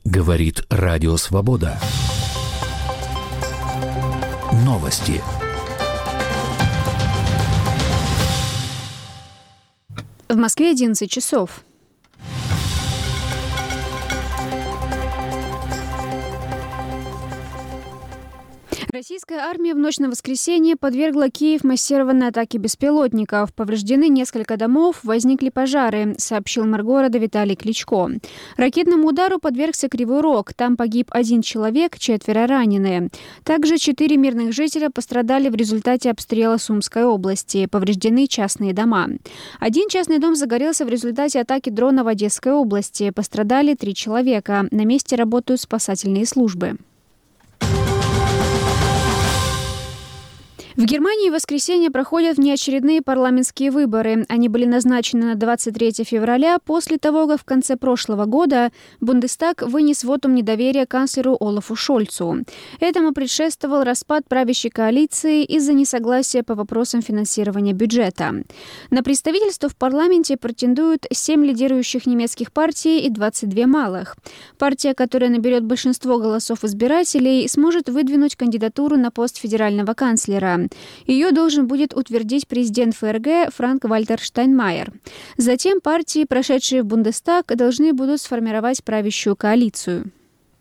Говорит Радио Свобода. Новости. В Москве 11 часов. Российская армия в ночь на воскресенье подвергла Киев массированной атаке беспилотников. Повреждены несколько домов, возникли пожары, сообщил мэр города Виталий Кличко. Ракетному удару подвергся Кривой Рог. Там погиб 1 человек, 4 ранены. Также 4 мирных жителя пострадали в результате обстрела Сумской области. Повреждены частные дома. 1 частный дом загорелся в результате атаки дрона в Одесской области. Пострадали 3 человека. На месте работают спасательные службы. В Германии в воскресенье проходят внеочередные парламентские выборы. Они были назначены на 23 февраля после того, как в конце прошлого года Бундестаг вынес вотум недоверия канцлеру Олафу Шольцу. Этому предшествовал распад правящей коалиции из-за несогласия по вопросам финансирования бюджета. На представительство в парламенте претендуют 7 лидирующих немецких партий и 22 малых. Партия, которая наберет большинство голосов избирателей, сможет выдвинуть кандидатуру на пост федерального канцлера. Ее должен будет утвердить президент ФРГ Франк-Вальтер Штайнмайер. Затем партии, прошедшие в Бундестаг, должны будут сформировать правящую коалицию.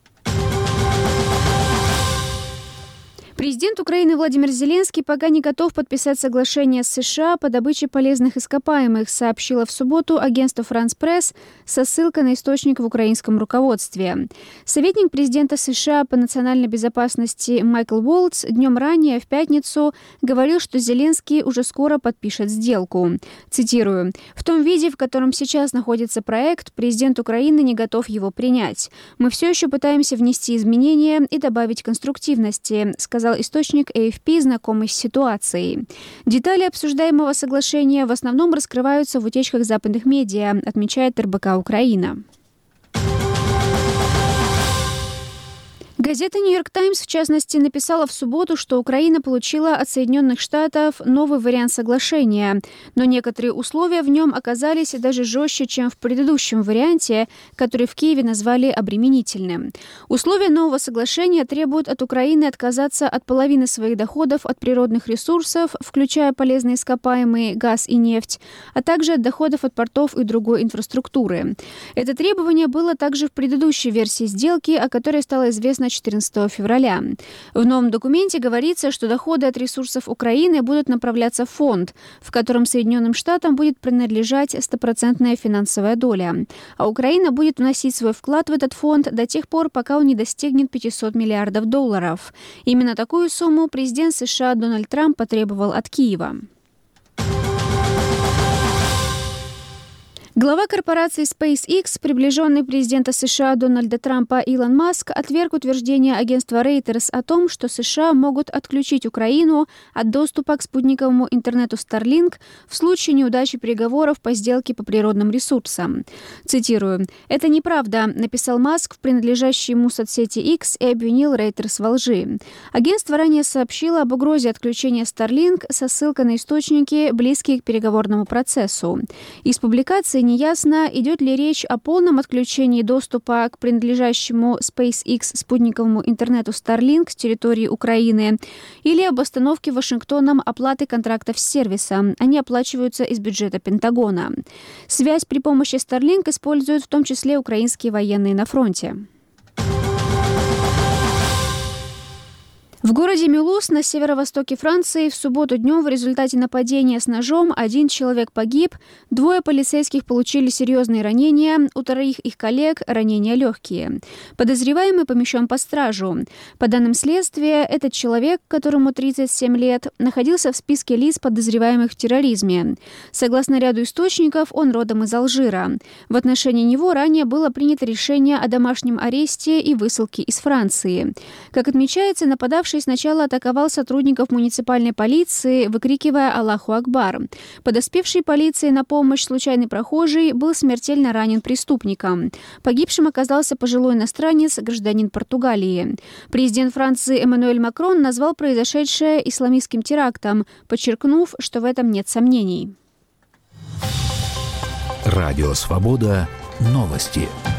Президент Украины Владимир Зеленский пока не готов подписать соглашение с США по добыче полезных ископаемых, сообщило в субботу агентство «Франс Пресс» со ссылкой на источник в украинском руководстве. Советник президента США по национальной безопасности Майкл Волтс днем ранее, в пятницу, говорил, что Зеленский уже скоро подпишет сделку. Цитирую: «В том виде, в котором сейчас находится проект, президент Украины не готов его принять. Мы все еще пытаемся внести изменения и добавить конструктивности», сказал источник AFP, знакомый с ситуацией. Детали обсуждаемого соглашения в основном раскрываются в утечках западных медиа, отмечает РБК Украина. Газета «Нью-Йорк Таймс», в частности, написала в субботу, что Украина получила от Соединенных Штатов новый вариант соглашения, но некоторые условия в нем оказались даже жестче, чем в предыдущем варианте, который в Киеве назвали обременительным. Условия нового соглашения требуют от Украины отказаться от половины своих доходов от природных ресурсов, включая полезные ископаемые, газ и нефть, а также от доходов от портов и другой инфраструктуры. Это требование было также в предыдущей версии сделки, о которой стало известно 14 февраля. В новом документе говорится, что доходы от ресурсов Украины будут направляться в фонд, в котором Соединенным Штатам будет принадлежать 100% финансовая доля, а Украина будет вносить свой вклад в этот фонд до тех пор, пока он не достигнет $500 миллиардов. Именно такую сумму президент США Дональд Трамп потребовал от Киева. Глава корпорации SpaceX, приближенный президента США Дональда Трампа Илон Маск, отверг утверждение агентства Reuters о том, что США могут отключить Украину от доступа к спутниковому интернету Starlink в случае неудачи переговоров по сделке по природным ресурсам. Цитирую: «Это неправда», написал Маск в принадлежащей ему соцсети X и обвинил Reuters во лжи. Агентство ранее сообщило об угрозе отключения Starlink со ссылкой на источники, близкие к переговорному процессу. Из публикации неясно, идет ли речь о полном отключении доступа к принадлежащему SpaceX спутниковому интернету Starlink с территории Украины или об остановке Вашингтоном оплаты контрактов с сервисом. Они оплачиваются из бюджета Пентагона. Связь при помощи Starlink используют в том числе украинские военные на фронте. В городе Мюлуз на северо-востоке Франции в субботу днем в результате нападения с ножом 1 человек погиб, 2 полицейских получили серьезные ранения, у 2 их коллег ранения легкие. Подозреваемый помещен под стражу. По данным следствия, этот человек, которому 37 лет, находился в списке лиц, подозреваемых в терроризме. Согласно ряду источников, он родом из Алжира. В отношении него ранее было принято решение о домашнем аресте и высылке из Франции. Как отмечается, нападавший сначала атаковал сотрудников муниципальной полиции, выкрикивая «Аллаху Акбар». Подоспевший полиции на помощь случайный прохожий был смертельно ранен преступником. Погибшим оказался пожилой иностранец, гражданин Португалии. Президент Франции Эммануэль Макрон назвал произошедшее исламистским терактом, подчеркнув, что в этом нет сомнений. Радио Свобода. Новости.